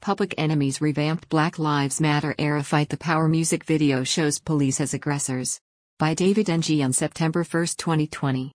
Public Enemy's revamped Black Lives Matter era Fight the Power music video shows police as aggressors. By David Ng on September 1, 2020.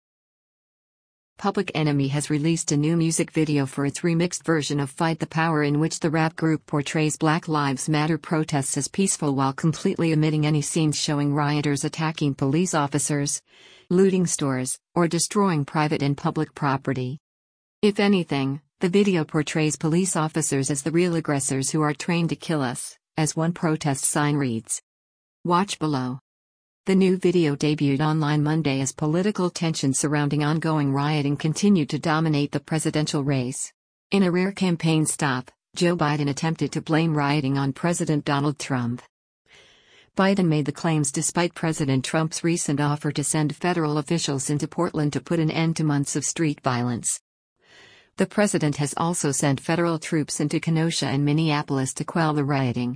Public Enemy has released a new music video for its remixed version of Fight the Power, in which the rap group portrays Black Lives Matter protests as peaceful while completely omitting any scenes showing rioters attacking police officers, looting stores, or destroying private and public property. If anything, the video portrays police officers as the real aggressors who are trained to kill us, as one protest sign reads. Watch below. The new video debuted online Monday as political tensions surrounding ongoing rioting continued to dominate the presidential race. In a rare campaign stop, Joe Biden attempted to blame rioting on President Donald Trump. Biden made the claims despite President Trump's recent offer to send federal officials into Portland to put an end to months of street violence. The president has also sent federal troops into Kenosha and Minneapolis to quell the rioting.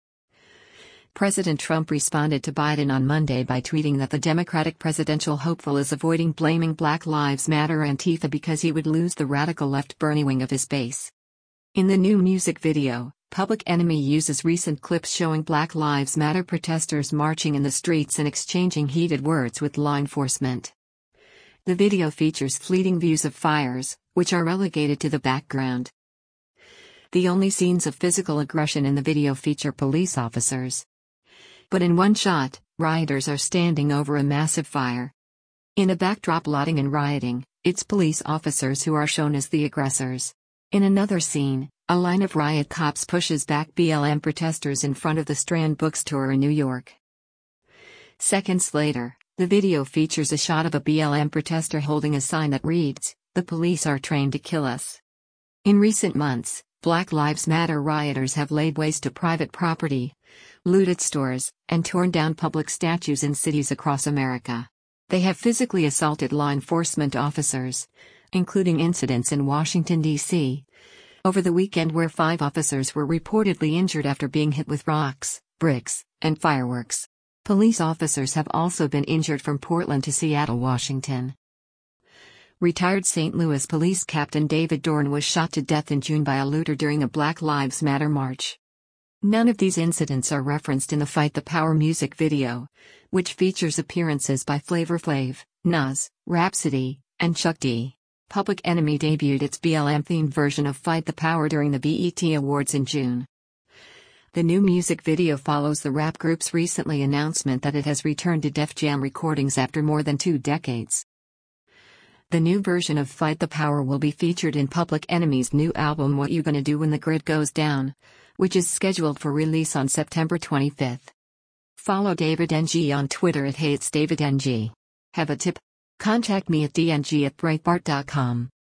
President Trump responded to Biden on Monday by tweeting that the Democratic presidential hopeful is avoiding blaming Black Lives Matter Antifa because he would lose the radical left Bernie wing of his base. In the new music video, Public Enemy uses recent clips showing Black Lives Matter protesters marching in the streets and exchanging heated words with law enforcement. The video features fleeting views of fires, which are relegated to the background. The only scenes of physical aggression in the video feature police officers. But in one shot, rioters are standing over a massive fire. In a backdrop looting and rioting, it's police officers who are shown as the aggressors. In another scene, a line of riot cops pushes back BLM protesters in front of the Strand Bookstore in New York. Seconds later, the video features a shot of a BLM protester holding a sign that reads, "The police are trained to kill us." In recent months, Black Lives Matter rioters have laid waste to private property, looted stores, and torn down public statues in cities across America. They have physically assaulted law enforcement officers, including incidents in Washington, D.C., over the weekend where 5 officers were reportedly injured after being hit with rocks, bricks, and fireworks. Police officers have also been injured from Portland to Seattle, Washington. Retired St. Louis Police Captain David Dorn was shot to death in June by a looter during a Black Lives Matter march. None of these incidents are referenced in the Fight the Power music video, which features appearances by Flavor Flav, Nas, Rhapsody, and Chuck D. Public Enemy debuted its BLM-themed version of Fight the Power during the BET Awards in June. The new music video follows the rap group's recently announcement that it has returned to Def Jam Recordings after more than 2 decades. The new version of Fight the Power will be featured in Public Enemy's new album What You Gonna Do When the Grid Goes Down, which is scheduled for release on September 25. Follow David Ng on Twitter at @HeyIt'sDavidNG. Have a tip? Contact me at dng@breitbart.com.